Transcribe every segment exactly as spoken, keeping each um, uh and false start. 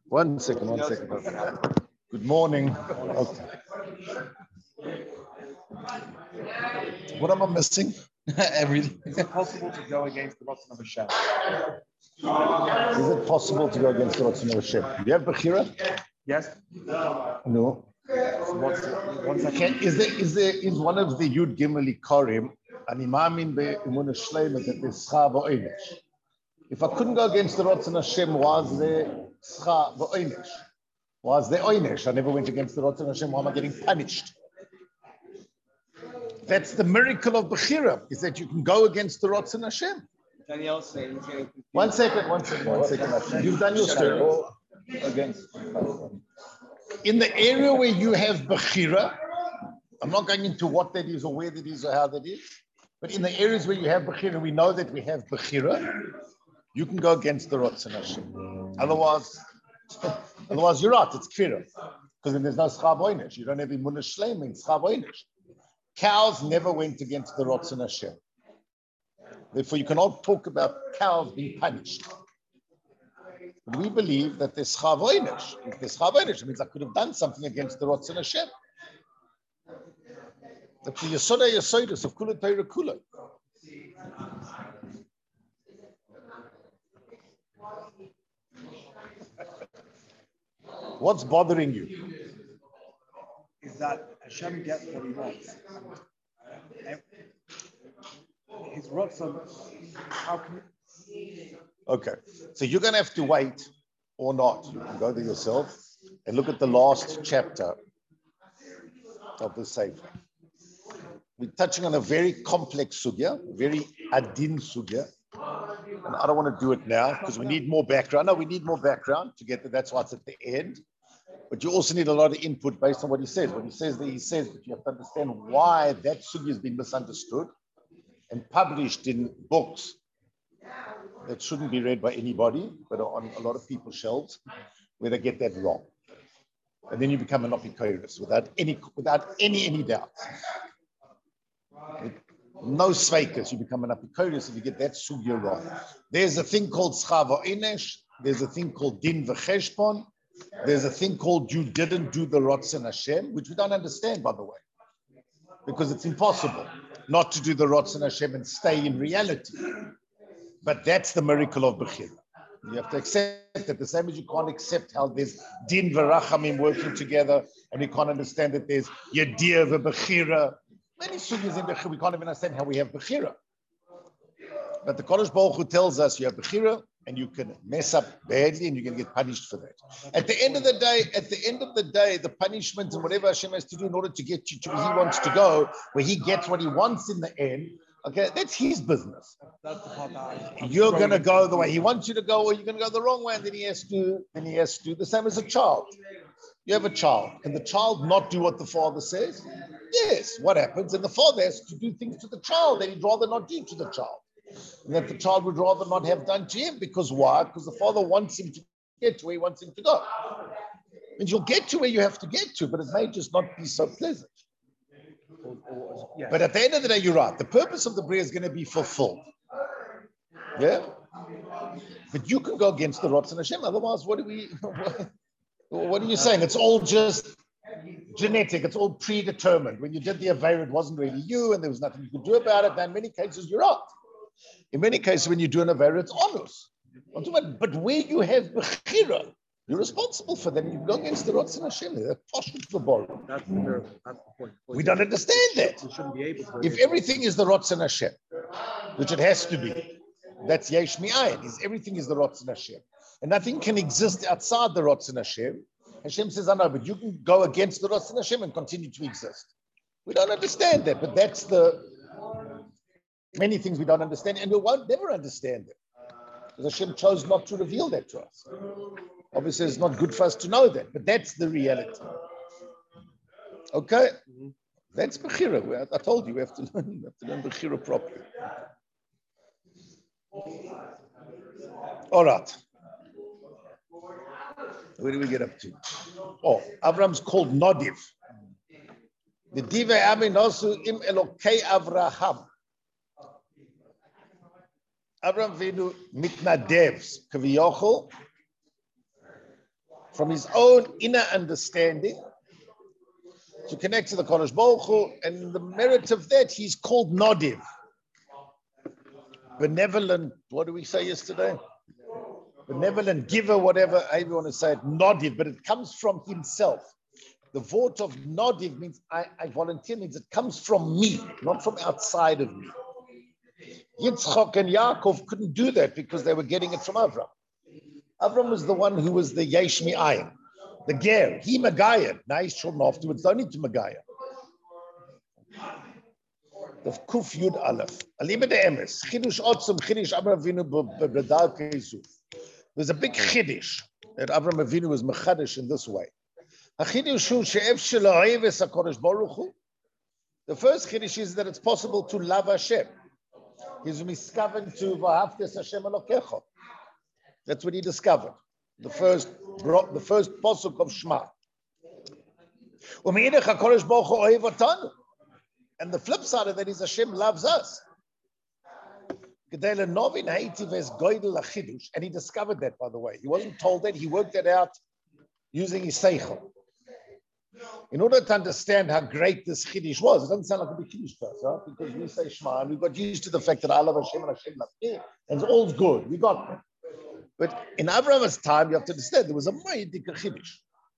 One second, one second. Good morning. Okay. What am I missing? Everything. Is it possible to go against the Ratzon of Hashem? Is it possible to go against the Ratzon of Hashem? Do you have Bechira? Yes. No. So what's, one second. Can, is there is there is one of the Yud Gimel Ikarim an imamin be'emunah shleima that there's schar v'oinish? If I couldn't go against the Ratzon Hashem, was there schar v'oinish? Was there oinish? I never went against the Ratzon Hashem. Why am I getting punished? That's the miracle of Bechira, is that you can go against the Ratzon Hashem. Danielle saying, One second, one second, one second. You've done your story. Against. In the area where you have Bechira, I'm not going into what that is or where that is or how that is, but in the areas where you have Bechira, we know that we have Bechira, you can go against the Ratzon Hashem. Otherwise, otherwise you're right, it's Kfira. Because then there's no Schar V'oinish. You don't have Emunah Shleima in Schar V'oinish. Cows never went against the Ratzon Hashem. Therefore, you cannot talk about cows being punished. But we believe that there's Schar V'oinish. If there's Schar V'oinish, it means I could have done something against the Ratzon Hashem. That's the Yesoda Yesodus of Kula Torah Kula. What's bothering you? Is that Hashem gets what he wants. His Ratzon, how can Okay, so you're going to have to wait or not. You can go there yourself and look at the last chapter of the Sefer. We're touching on a very complex sugya, very adin sugya. And I don't want to do it now because we need more background. No, we need more background to get that. That's why it's at the end. But you also need a lot of input based on what he says. What he says that he says that you have to understand why that sugya has been misunderstood and published in books that shouldn't be read by anybody, but are on a lot of people's shelves, where they get that wrong. And then you become an apikoros without any without any any doubts. No sveikas, you become an apikoros if you get that sugya wrong. There's a thing called schar v'oinish, there's a thing called din v'cheshbon, there's a thing called you didn't do the Ratzon Hashem, which we don't understand, by the way, because it's impossible not to do the Ratzon Hashem and stay in reality. But that's the miracle of Bechira. You have to accept that the same as you can't accept how there's din v'rachamim working together, and we can't understand that there's yadir v'bechira. Many sugyas in Bechira, we can't even understand how we have Bechira. But the Kodesh Baruch Hu tells us you have Bechira, and you can mess up badly, and you're going to get punished for that. At the end of the day, at the end of the day, the punishment and whatever Hashem has to do in order to get you to where He wants to go, where He gets what He wants in the end, okay, that's His business. That's the part that You're going to go the way He wants you to go, or you're going to go the wrong way, and then He has to. Then He has to do the same as a child. You have a child. Can the child not do what the father says? Yes. What happens? And the father has to do things to the child that he'd rather not do to the child, and that the child would rather not have done to him. Because why? Because the father wants him to get to where He wants him to go. And you'll get to where you have to get to, but it may just not be so pleasant. Or, or, yeah. But at the end of the day, you're right. The purpose of the Bria is going to be fulfilled. Yeah? But you can go against the Ratzon Hashem. Otherwise, what do we... What are you saying? It's all just genetic. It's all predetermined. When you did the Aveira, it wasn't really you, and there was nothing you could do about it. And in many cases, you're right. In many cases, when you do an Aveira, it's honest. But where you have Bechira, you're responsible for them. You go against the Ratzon Hashem. They're poshut for borrow. That's the, that's the point. We don't understand that. We shouldn't be able to. If everything is the Ratzon Hashem, which it has to be, that's Yesh Mi'ayin. Is everything is the Ratzon Hashem, and nothing can exist outside the Ratzon Hashem. Hashem says, "I know, but you can go against the Ratzon Hashem and continue to exist." We don't understand that, but that's the many things we don't understand, and we won't never understand it because Hashem chose not to reveal that to us. Obviously, it's not good for us to know that, but that's the reality. Okay, that's Bechira. I told you we have to learn, we have to learn Bechira properly. All right. Where do we get up to? Oh, Avram's called Nodiv. The Dive Aminosu im Elokei Avraham. Avram Vinu Mitnadevs Kaviyochel from his own inner understanding to connect to the Kodesh Baruch Hu, and the merit of that, he's called Nodiv. Benevolent, what did we say yesterday? Benevolent giver, whatever, however you want to say it, Nodiv, but it comes from himself. The vote of Nodiv means I, I volunteer, means it comes from me, not from outside of me. Yitzchak and Yaakov couldn't do that because they were getting it from Avram. Avram was the one who was the Yesh Mi'ayin, the Ger. He Magaya. Now he's children afterwards don't need to Magaya. The Kuf Yud Aleph. Aliba de Emes. Chidush Otzum Chidush Avram Avinu b'Bedal Keisuf. There's a big Chidush that Avram Avinu was Mechadish in this way. HaChidush hu she'ef shelo oives HaKodesh Baruch Hu. The first Chidush is that it's possible to love Hashem. He's discovered to V'ahavtes Hashem Elokecha. That's what he discovered. The first, the first posuk of Shema. U'me'idach HaKodesh Baruch Hu oiv otanu. And the flip side of that is Hashem loves us. And he discovered that, by the way. He wasn't told that. He worked that out using his seichel. In order to understand how great this chiddush was, it doesn't sound like a big chiddush to us, huh? Because we say Shema, and we got used to the fact that I love Hashem and Hashem loves me, and it's all's good. We got that. But in Avram's time, you have to understand, there was a mighty chiddush.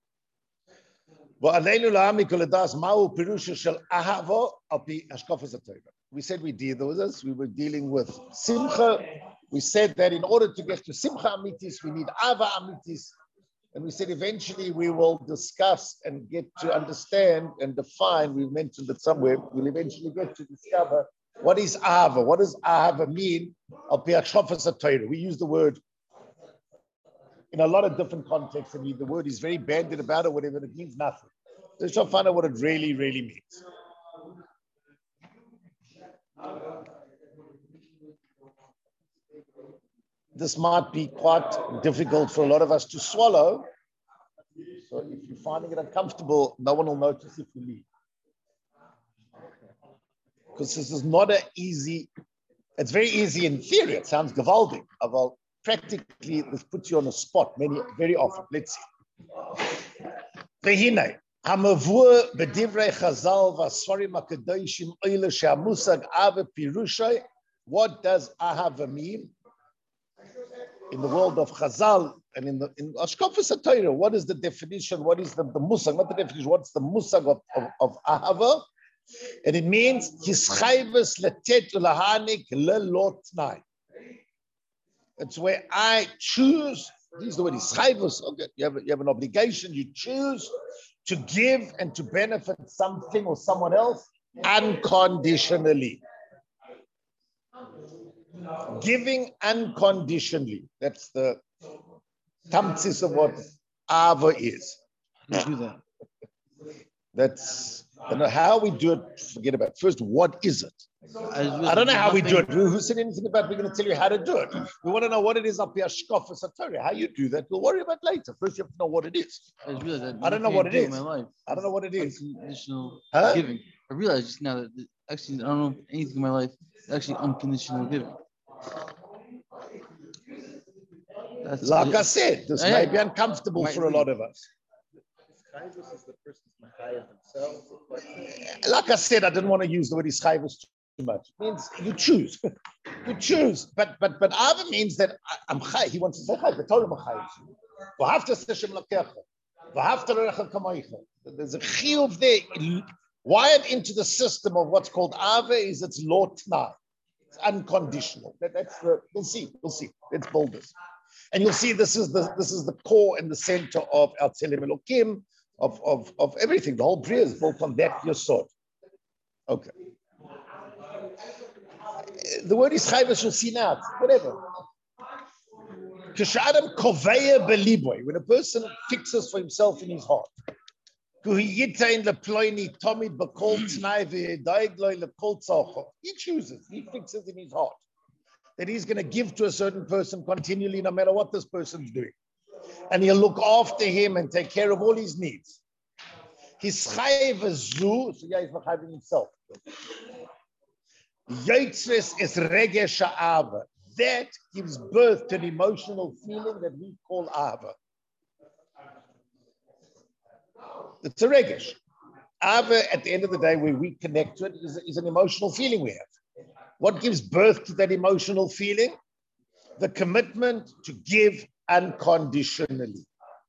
We said we did those. We were dealing with Simcha. We said that in order to get to Simcha Amitis, we need Ava Amitis. And we said eventually we will discuss and get to understand and define, we mentioned it somewhere, we'll eventually get to discover what is Ava. What does Ava mean? We use the word in a lot of different contexts, and the word is very banded about it, whatever, it means nothing. Let's try to find out what it really, really means. This might be quite difficult for a lot of us to swallow. So if you're finding it uncomfortable, no one will notice if you leave. Because this is not an easy, it's very easy in theory. It sounds gewaldig. But practically, this puts you on a spot many, very often. Let's see. Vehine, hamavur b'divrei chazal v'asfarim hakadoshim oile she'amusag ava pirushay. What does ahava mean? In the world of Chazal and in the in Ashkafas Torah, what is the definition? What is the, the musag? Not the definition. What's the musag of, of, of ahava? And it means hischayvus letet ulahanik lelotnai. It's where I choose. These are the word hischayvus. Okay, you have you have an obligation. You choose to give and to benefit something or someone else unconditionally. Giving unconditionally. That's the tamtzis of what Ava is. How do that? That's, I don't know how we do it, forget about it. First, what is it? I don't know how we do it. Who said anything about we're going to tell you how to do it? We want to know what it is up here, Shkofas Torah. How you do that, we'll worry about later. First, you have to know what it is. I, I don't know what it is. My life. I don't know what it is. Unconditional huh? giving. I realize just now that actually, I don't know anything in my life. It's actually unconditional giving. That's like I said, this may be uncomfortable for a lot of us. Like I said, I didn't want to use the word ischayvus too much. It means you choose. You choose. But but but Ava means that I'm chay. He wants to say chay. The Torah chay. There's a chiyuv there. Wired into the system of what's called Ava is its lo t'nai. It's unconditional. That, that's the, we'll see, we'll see. Let's build this. And you'll see this is the this is the core and the center of our Tzelem Elokim, of, of, of everything. The whole Bria is built on that yesod. Okay. The word is chayvus, you'll see now, whatever. K'sh'adam koveya beliboy, when a person fixes for himself in his heart. He chooses, he fixes in his heart that he's going to give to a certain person continually, no matter what this person's doing. And he'll look after him and take care of all his needs. His chayev zu, so yeah, he's not having himself. Yotzres is regesh ha'ava. That gives birth to an emotional feeling that we call ahava. It's a regesh. Ava, at the end of the day, where we connect to it, is, is an emotional feeling we have. What gives birth to that emotional feeling? The commitment to give unconditionally.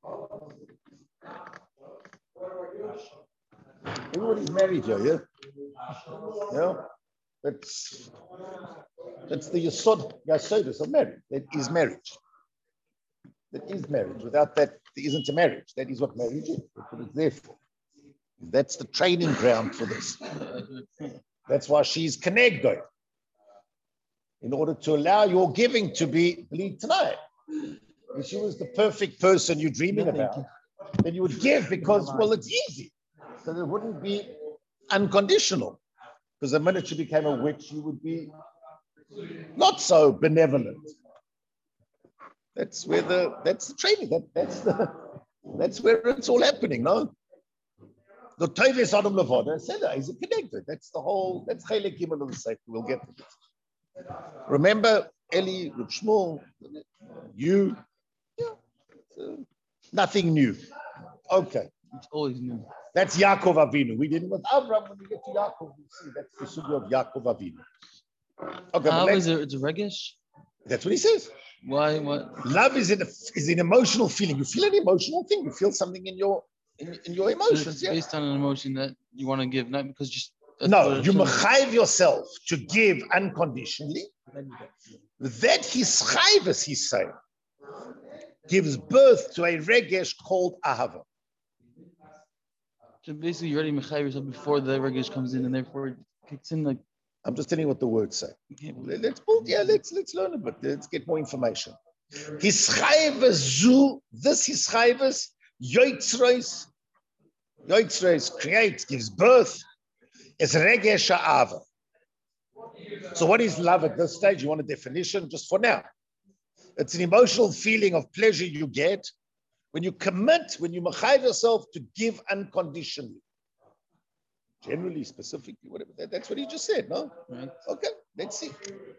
Everybody's married here, yeah? Yeah? That's, that's the yasod, yasodus of marriage. That is marriage. That is marriage. Without that, there isn't a marriage. That is what marriage is. That's what it's there for. That's the training ground for this. That's why she's connected. In order to allow your giving to be believed tonight. If she was the perfect person you're dreaming about, then you would give because, well, it's easy. So it wouldn't be unconditional. Because the minute she became a witch, you would be not so benevolent. That's where the that's the training. That that's the that's where it's all happening, no? The Toives Adam Levada said that he's connected. That's the whole that's Chelek Gimel of the Sefer. We'll get to it. Remember Eli, Reb Shmuel, you, yeah, so nothing new. Okay. It's always new. That's Yaakov Avinu. We didn't with Abraham. When we get to Yaakov, we see that's the sugya of Yaakov Avinu. Okay, How but is it? It's a regesh? That's what he says. Why? What? Love is an is an emotional feeling. You feel an emotional thing. You feel something in your in, in your So emotions. it's Yeah. based on an emotion that you want to give, not because just. that's No, what it you should be. mechayiv yourself to give unconditionally. That his chayvus, he's saying, gives birth to a regesh called ahava. So basically, you're already mechayiv yourself before the regesh comes in, and therefore it kicks in like. I'm just telling you what the words say. Okay, Let's yeah, let's let's learn a bit. Let's get more information. His chayvus zu, this his chayvus, yoitzreis, yoitzreis creates, gives birth, is regesh ahava. So what is love at this stage? You want a definition just for now. It's an emotional feeling of pleasure you get when you commit, when you mechayiv yourself to give unconditionally. Generally, specifically, whatever. That, that's what he just said, no? right. Okay, let's see.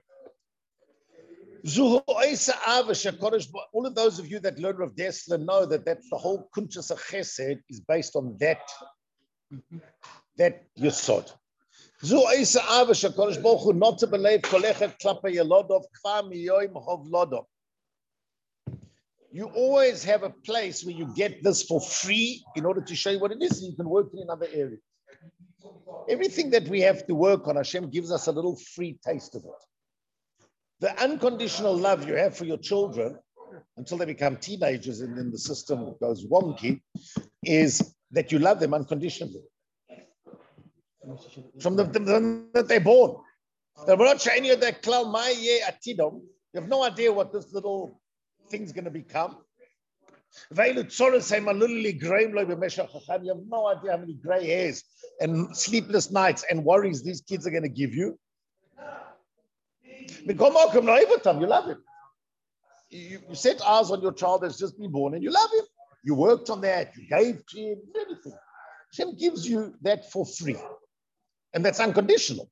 All of those of you that learn Rav Dessler know that that's the whole kunchas chesed is based on that, Mm-hmm. that yesod. Not to believe you always have a place where you get this for free in order to show you what it is, and you can work in another area. Everything that we have to work on, Hashem gives us a little free taste of it. The unconditional love you have for your children until they become teenagers and then the system goes wonky is that you love them unconditionally. From the time that they're born. You have no idea what this little thing's going to become. You have no idea how many gray hairs and sleepless nights and worries these kids are going to give you. You love him. You, you set eyes on your child that's just been born and you love him. You worked on that. You gave to him, everything. Hashem gives you that for free. And that's unconditional.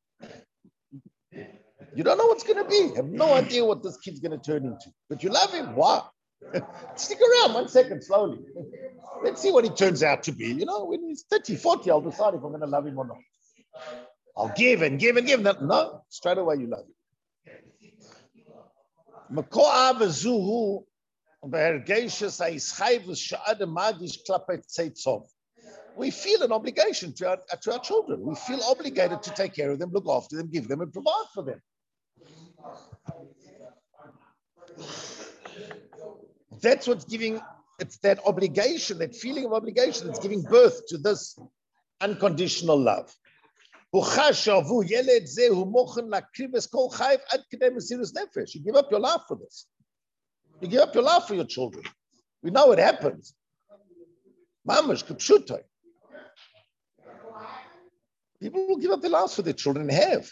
You don't know what's going to be. You have no idea what this kid's going to turn into. But you love him. Why? Stick around one second, slowly. Let's see what he turns out to be. You know, when he's thirty, forty, I'll decide if I'm going to love him or not. I'll give and give and give. No, straight away you love him. We feel an obligation to our, to our children. We feel obligated to take care of them, look after them, give them, and provide for them. That's what's giving, it's that obligation, that feeling of obligation that's giving birth to this unconditional love. You give up your life for this. You give up your life for your children. We know it happens. Mamash, kipshutai. People will give up their lives for their children and have.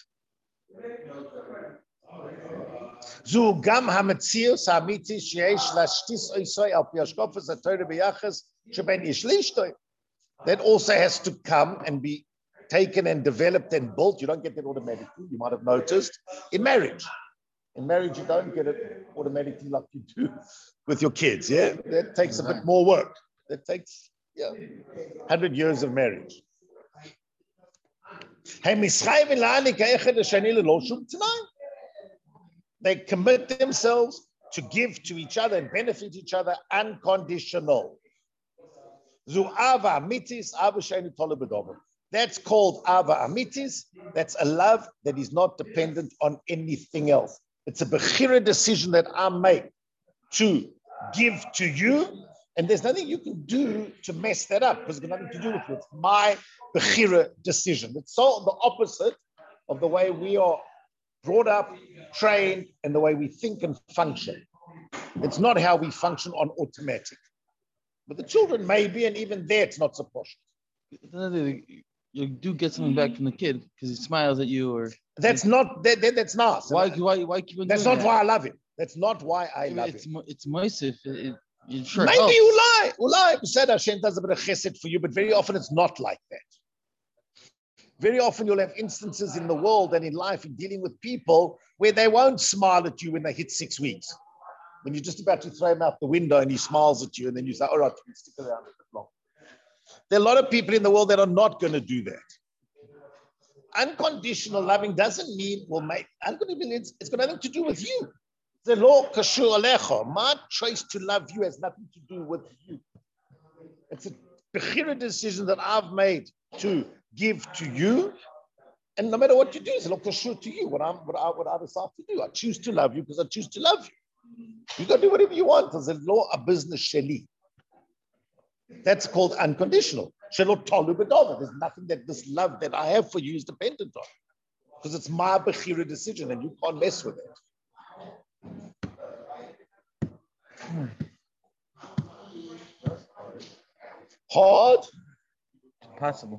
That also has to come and be taken and developed and built. You don't get that automatically. You might have noticed in marriage. In marriage, you don't get it automatically like you do with your kids. Yeah, that takes a bit more work. That takes Yeah, hundred years of marriage. They commit themselves to give to each other and benefit each other unconditional. That's called Ava Amitis. That's a love that is not dependent on anything else. It's a Bechira decision that I make to give to you, and there's nothing you can do to mess that up because it's got nothing to do with it. It's my Bechira decision. It's so the opposite of the way we are brought up, trained, and the way we think and function. It's not how we function on automatic. But the children maybe, and even there, it's not supposed. You do get something back from the kid because he smiles at you, or that's not that, that that's nice. Why why why keep on That's doing not that? why I love him. That's not why I love it's, him. It's moisif. It, it, it sure maybe helps. you lie. Ulai said Hashem does a bit of chesed for you, but very often it's not like that. Very often you'll have instances in the world and in life in dealing with people where they won't smile at you when they hit six weeks. When you're just about to throw him out the window and he smiles at you, and then you say, all right, you can stick around a bit long. There are a lot of people in the world that are not going to do that. Unconditional loving doesn't mean, well, mate, unconditional, it's, it's got nothing to do with you. The law kashur alecha. My choice to love you has nothing to do with you. It's a bechira decision that I've made to give to you. And no matter what you do, it's not kashur to you. What, I'm, what, I, what I decide to do, I choose to love you because I choose to love you. You got to do whatever you want. There's a law of business sheli. That's called unconditional. There's nothing that this love that I have for you is dependent on. Because it's my bechira decision and you can't mess with it. Hard? Possible.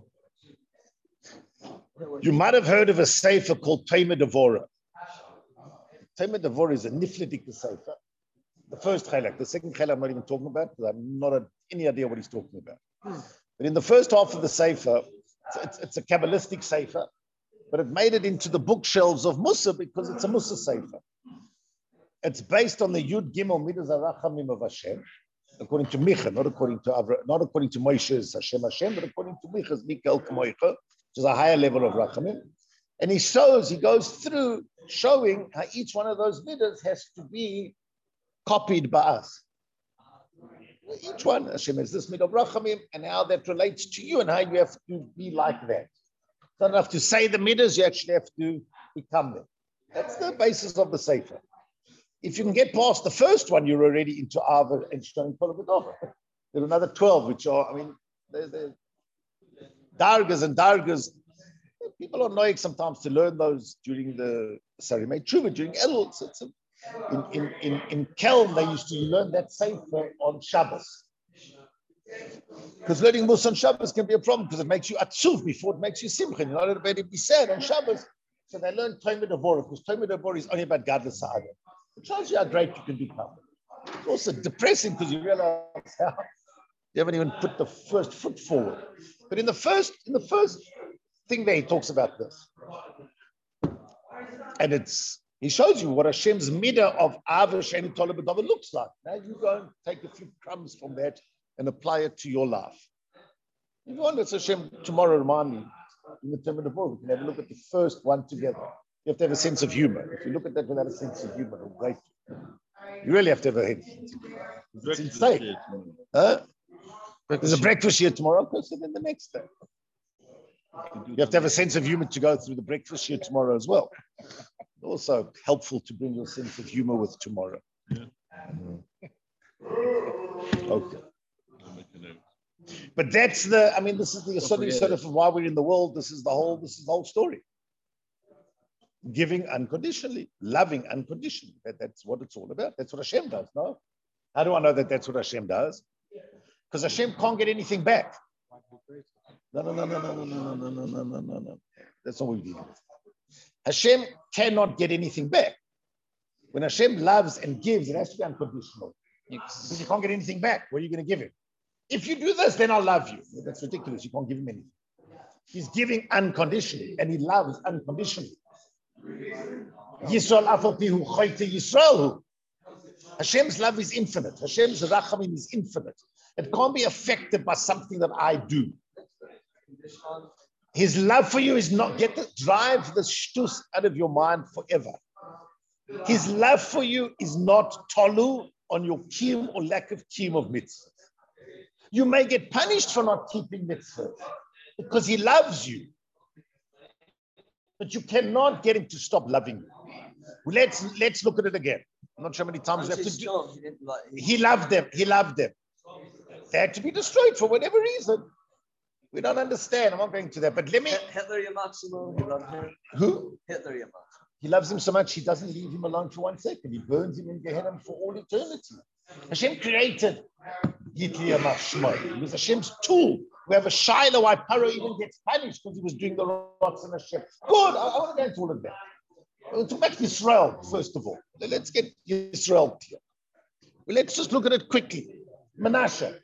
You might have heard of a sefer called Tema Devora. Tema Devora is a niflidik sefer. The first chelak, the second chelak I'm not even talking about because I have not any idea what he's talking about. But in the first half of the sefer, it's, it's, it's a Kabbalistic sefer, but it made it into the bookshelves of Musa because it's a Musa sefer. It's based on the Yud Gimel Midas HaRachamim of Hashem, according to Micha, not according to Avra, not according to Moshe's Hashem Hashem, but according to Micha's Mikael K'moicha, which is a higher level of Rachamim. And he shows, he goes through showing how each one of those midas has to be copied by us. Each one, Hashem has this mid of Rachamim, and how that relates to you and how you have to be like that. You don't have to say the midas, you actually have to become them. That's the basis of the Sefer. If you can get past the first one, you're already into Ava and Shtoim Kolavidova. There are another twelve, which are, I mean, they're, they're dargas and dargas. People are annoying sometimes to learn those during the Sarimei Tshuva, during Elul. So it's a, in, in, in, in Kelm, they used to learn that Sefer on Shabbos. Because learning Musa on Shabbos can be a problem because it makes you atzuv before it makes you simcha. You're not about to be sad on Shabbos. So they learn Toimid Avora because Toimid Avora is only about Gadlus Sa'adah. It shows you how great you can become. It's also depressing because you realize how you haven't even put the first foot forward. But in the first, in the first thing there, he talks about this. And it's, he shows you what Hashem's midah of Ava Sheni Tolabadava looks like. Now you go and take a few crumbs from that and apply it to your life. If you want, let's Hashem tomorrow remind me in the term of the book, we can have a look at the first one together. You have to have a sense of humor. If you look at that without a sense of humor, it'll break you. You really have to have a head. It's insane. Huh? There's a breakfast here tomorrow, of course, and then the next day. You have to have a sense of humor to go through the breakfast here tomorrow as well. Also helpful to bring your sense of humor with tomorrow. Yeah. Mm-hmm. Okay. But that's the, I mean, this is the sort of, sort of why we're in the world. This is the whole, this is the whole story. Giving unconditionally, loving unconditionally. That, that's what it's all about. That's what Hashem does, no? How do I know that that's what Hashem does? Because Hashem can't get anything back. No, no, no, no, no, no, no, no, no, no, no, no, no. That's not what we're dealing with. Hashem cannot get anything back. When Hashem loves and gives, it has to be unconditional. Because you can't get anything back. What are you going to give him? If you do this, then I'll love you. That's ridiculous. You can't give him anything. He's giving unconditionally, and he loves unconditionally. Yisrael afal pihu choyte Yisrael. Hashem's love is infinite. Hashem's rachamim is infinite. It can't be affected by something that I do. His love for you is not, get the, drive the shtus out of your mind forever. His love for you is not tolu on your kiyum or lack of kiyum of mitzvah. You may get punished for not keeping mitzvah because he loves you. But you cannot get him to stop loving you. Let's, let's look at it again. I'm not sure how many times we have to do. He loved them. He loved them. They had to be destroyed for whatever reason. We don't understand. I'm not going to that. But let me. Hitler Yamachimo, he loved him. Who? Hitler Yamach. He loves him so much, he doesn't leave him alone for one second. He burns him in Gehenna for all eternity. Hashem created Hitler Yamach. He was Hashem's tool. We have a Shiloh why Paro even gets punished because he was doing the rots in Hashem. Good. I, I want to go into all of that. We'll talk back to Israel, first of all. Let's get Israel clear. Well, let's just look at it quickly. Menashe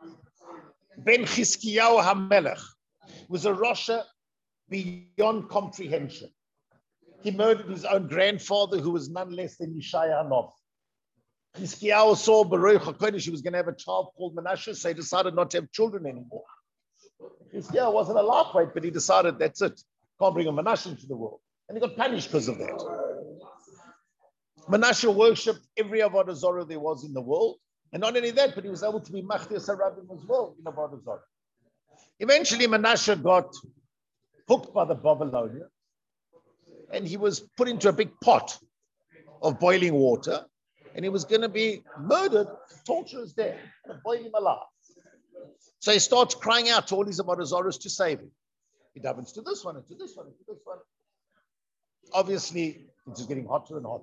ben Chizkiyahu HaMelech was a Rasha beyond comprehension. He murdered his own grandfather, who was none less than Yeshaya Hanavi. Chizkiyahu saw Baruch HaKodesh, he was going to have a child called Menashe, so he decided not to have children anymore. Chizkiyahu wasn't a lightweight, but he decided that's it. Can't bring a Menashe into the world. And he got punished because of that. Menashe worshipped every Avodah Zarah there was in the world. And not only that, but he was able to be Machtir Sarabim as well in Avodah Zarah. Eventually, Menashe got hooked by the Babylonians. And he was put into a big pot of boiling water. And he was going to be murdered, torture his death, and boil him alive. So he starts crying out to all his Avodah Zarahs to save him. He davens to this one, and to this one, and to this one. Obviously, it's just getting hotter and hotter.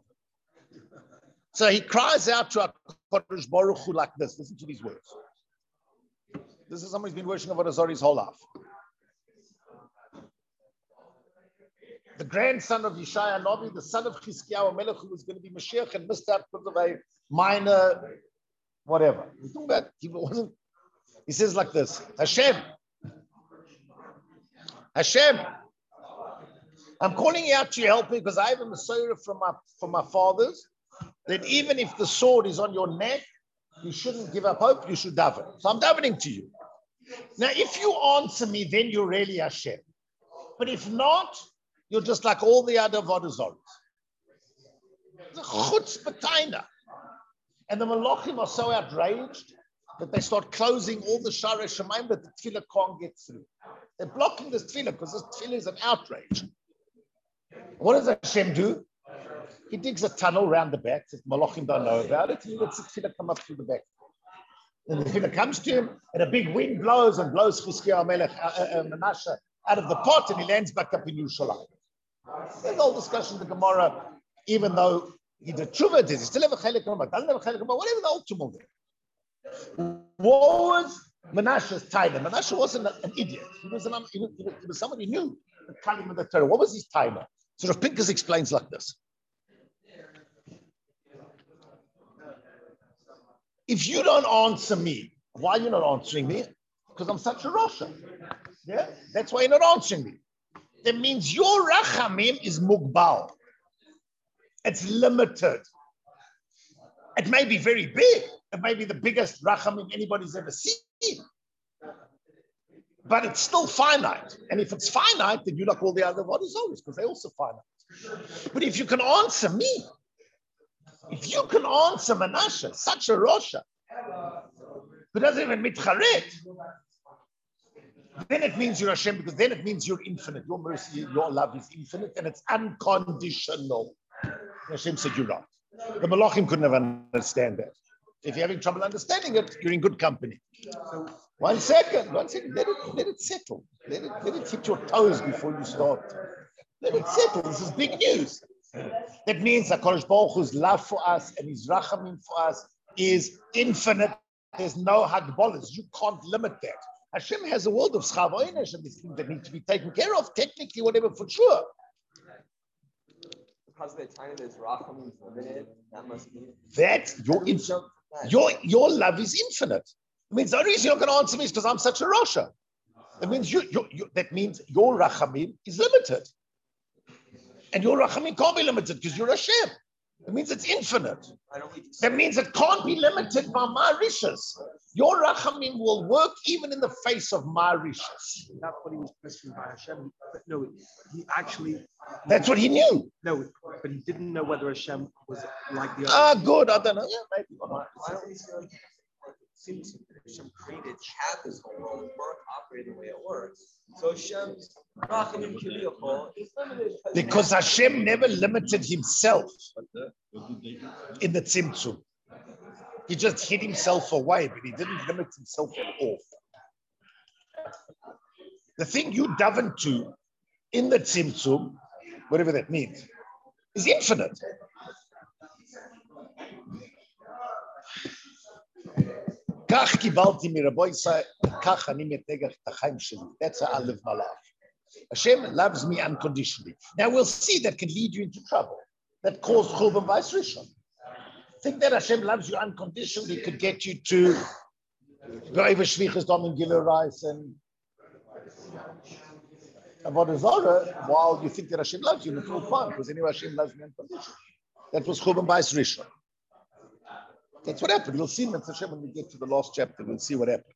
So he cries out to HaKadosh Baruch Hu like this. Listen to these words. This is someone who's been worshiping Avodah Zarah his whole life. The grandson of Yeshaya Hanavi, the son of Chizkiyahu HaMelech, who was going to be Mashiach and missed out because of a minor whatever. He's talking about, he wasn't, he says like this, Hashem, Hashem, I'm calling you out to help me because I have a Messiah from my, from my fathers, that even if the sword is on your neck, you shouldn't give up hope, you should daven. So I'm davening to you. Now, if you answer me, then you're really Hashem. But if not, you're just like all the other Avodah Zarahs. The chutzpah taina. And the Malachim are so outraged that they start closing all the Shara Shemaim that the tefillah can't get through. They're blocking this tefillah because this tefillah is an outrage. What does Hashem do? He digs a tunnel around the back that Malachim don't know about it, and he lets the tefillah come up through the back. And the tefillah comes to him, and a big wind blows and blows Chizkiyahu HaMelech, uh, uh, Menashe out of the pot, and he lands back up in Yerushalayim. There's all discussion in the Gemara, even though he did tshuva, he still have a chelik Gemara, doesn't have a chelik Gemara, whatever the old tumult there. What was Menashe's timer? Menashe wasn't an idiot. He was, an, he was, he was someone who knew the kalim of the Torah. What was his timer? So Rav Pinkus explains like this. If you don't answer me, why are you not answering me? Because I'm such a Rasha. Yeah? That's why you're not answering me. That means your rachamim is mugbal. It's limited. It may be very big. It may be the biggest rachamim anybody's ever seen. But it's still finite. And if it's finite, then you like all the other Avodah Zarahs because they're also finite. But if you can answer me, if you can answer Menashe, such a Rasha, who doesn't even mitcharet, then it means you're Hashem, because then it means you're infinite. Your mercy, your love is infinite, and it's unconditional. Hashem said you're right. The Malachim could never understand that. If you're having trouble understanding it, you're in good company. So, one second, one second, let it, let it settle. Let it, let it hit your toes before you start. Let it settle. This is big news. That means that HaKadosh Baruch Hu's love for us and his rachamim for us is infinite. There's no hagbolas. You can't limit that. Hashem has a world of schava onesh and these things that need to be taken care of, technically, whatever, for sure. Because the time there's rachamim is limited, that must be. That's your, your, your love is infinite. It means the only reason you're going to answer me is because I'm such a Rasha. It means you, you, you, that means your rachamim is limited. And your rachamim can't be limited because you're Hashem. It means it's infinite. That means it can't be limited by my riches. Your rachamim will work even in the face of my rishas. That's what he was questioning by Hashem. But no, he actually. That's what he knew. No, but he didn't know whether Hashem was like the other. Ah, good. I don't know. Yeah, maybe. Why, why don't we feel like it seems that Hashem created, had this whole world work, operating the way it works? So Hashem's rachamim kiviyachol is limited. Because Hashem never limited himself in the tzimtzum. He just hid himself away, but he didn't limit himself at all. The thing you daven to in the tzimtzum, whatever that means, is infinite. That's how I live my life. Hashem loves me unconditionally. Now we'll see that can lead you into trouble. That caused Churban Bais Rishon. Think that Hashem loves you unconditionally could get you to go over Shvichas Dom and Gilur Rice and Avodah Zarah while you think that Hashem loves you, and it's all fine because anyway Hashem loves me unconditionally. That was Churban Bais Rishon. That's what happened. We'll see Hashem when we get to the last chapter. We'll see what happened.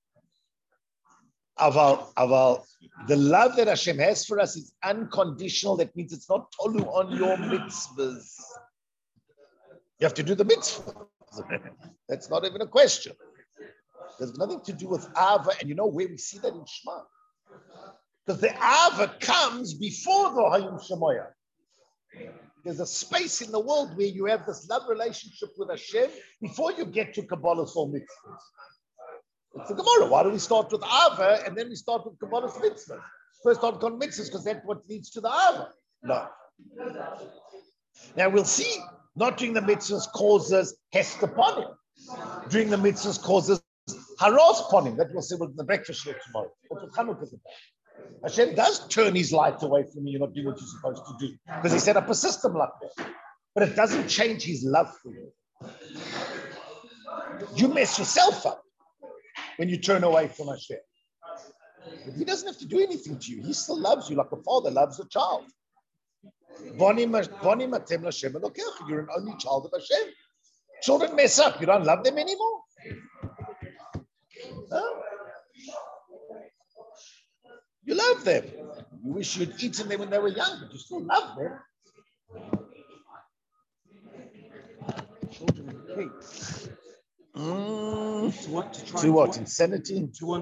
Aval, aval, the love that Hashem has for us is unconditional. That means it's not tolu on your mitzvahs. You have to do the mitzvah. That's not even a question. There's nothing to do with Ava, and you know where we see that in Shema. Because the Ava comes before the Hayom Shemoya. There's a space in the world where you have this love relationship with Hashem before you get to Kabbalah's or mitzvahs. It's the Gemara. Why do we start with Ava and then we start with Kabbalah's mitzvahs? First start with mitzvahs because that's what leads to the Ava. No. Now we'll see. Not doing the mitzvahs causes hest upon him. Doing the mitzvahs causes haras upon him. That we'll see with the breakfast show tomorrow. That's what Chanukah is about. Hashem does turn his light away from you. You're not doing what you're supposed to do. Because he set up a system like that. But it doesn't change his love for you. You mess yourself up when you turn away from Hashem. But he doesn't have to do anything to you. He still loves you like a father loves a child. You're an only child of Hashem. Children mess up. You don't love them anymore. No? You love them. You wish you'd eaten them when they were young, but you still love them. Children of the king. Mm. To what? To try to what? Insanity? To